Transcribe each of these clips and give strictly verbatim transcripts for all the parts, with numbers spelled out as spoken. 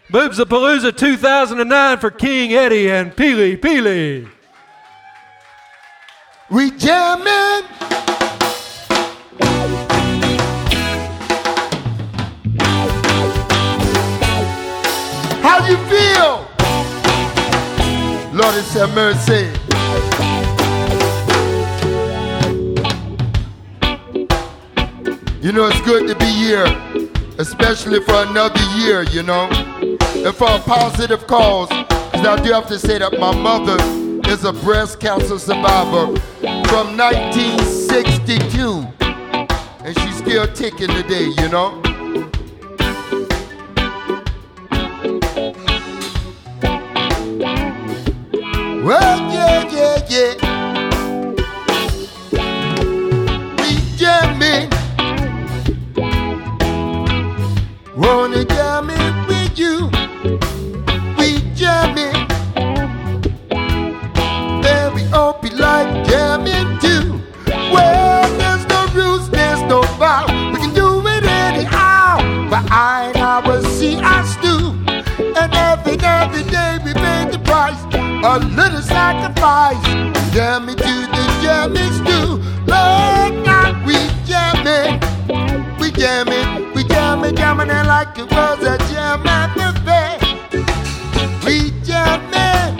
Boobs a Palooza two thousand nine for King Eddie and Peely Peely. We jamming. How you feel? Lord, have mercy. You know, it's good to be here, especially for another year, you know, and for a positive cause. Because I do have to say that my mother is a breast cancer survivor from nineteen sixty-two, and she's still ticking today, you know. Well, yeah, yeah, yeah. We jamming. Wanna jam it with you? We jamming. Then we hope you like jamming too. Well, there's no rules, there's no vow. We can do it anyhow. But I and I will see us do. And every every day we pay the price. A little sacrifice. Jam it to the jamming stew. Lord, now we jamming. We jamming. We jamming, jamming it like it was a jam at the fair. We jamming.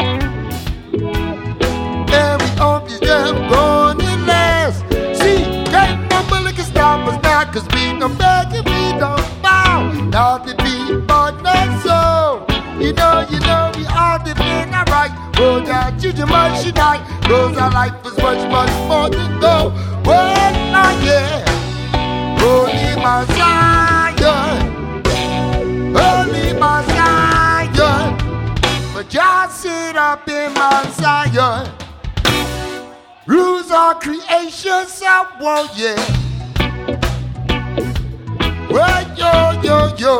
And we hope this jam going to last. See, can't nobody can stop us now. Cause we don't beg and we don't bow. Now the beat, but not so. You know, you know, we all depend alright. Oh, God, you just much tonight. Cause our life is much, much more than gold. Well, not yet. Holy Messiah, Holy Messiah, but just sit up in Mount Zion. Rules our creation, so won't yeah. Well, yo, yo, yo.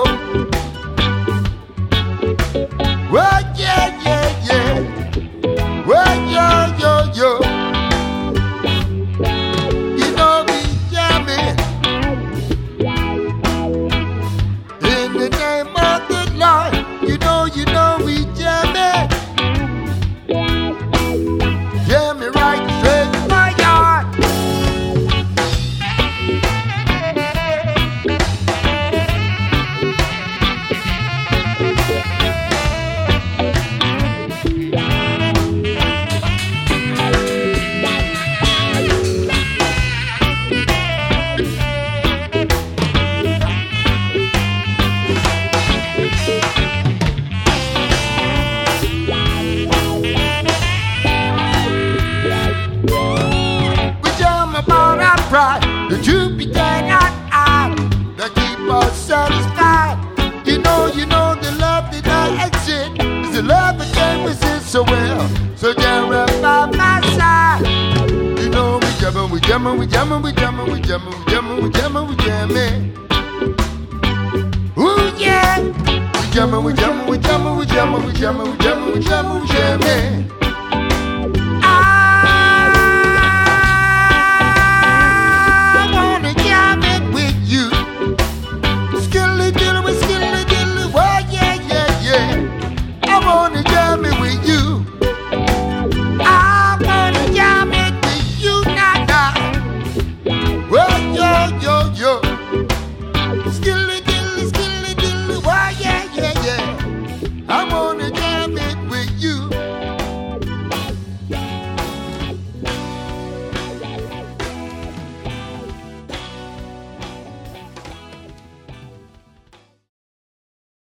Well, yeah, yeah, yeah. Well, yo, yo, yo. You know me jamming. In the name of the Lord, you know, you know we jamming. Jamming right straight to my yard. The truth be cannot hide, that keep us satisfied. You know, you know the love that I exist is the love that came with it so well. So jam right by my side. You know we jamming, we jamming, we jamming, we jamming, we jamming, we jamming, we jamming, we jamming. Ooh yeah. We jamming, we jamming, we jamming, we jamming, we jamming, we jamming, we jamming, we jamming.